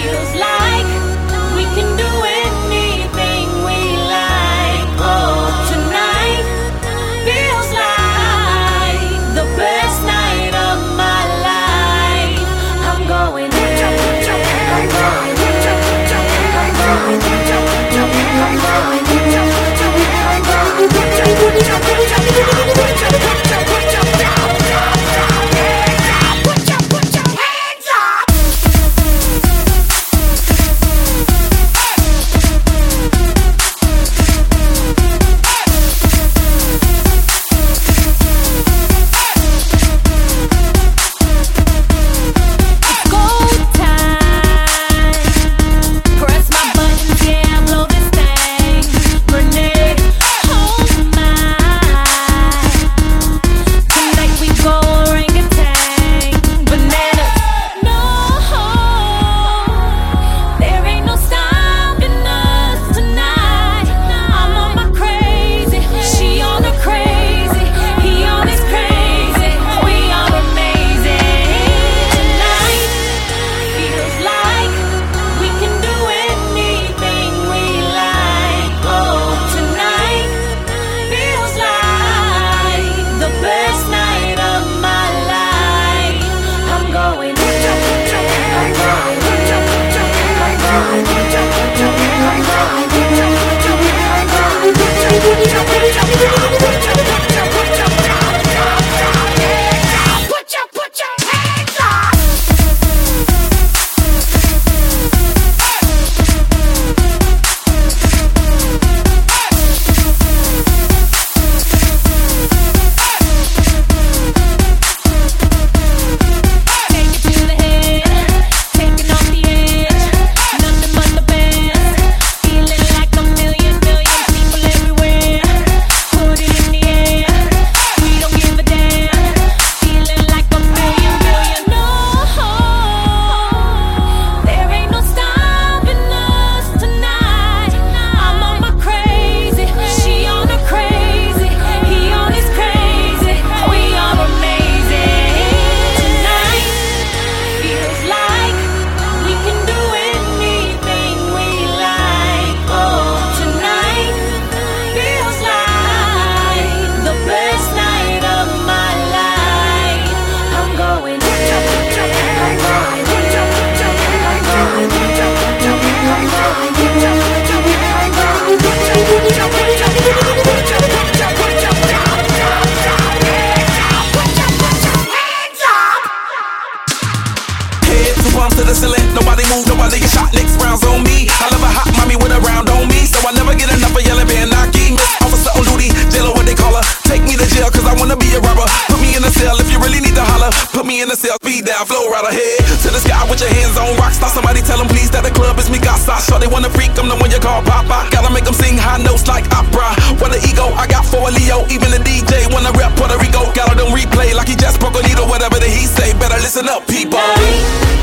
in the cell, speed down, flow right ahead to the sky with your hands on rocks. Stop somebody, tell them please that the club is me. Got sure they wanna freak, I'm the one you call Papa. Gotta make them sing high notes like opera. What an ego, I got for a Leo. Even the DJ wanna rap Puerto Rico. Got them replay like he just broke a needle. Whatever that he say, better listen up, people.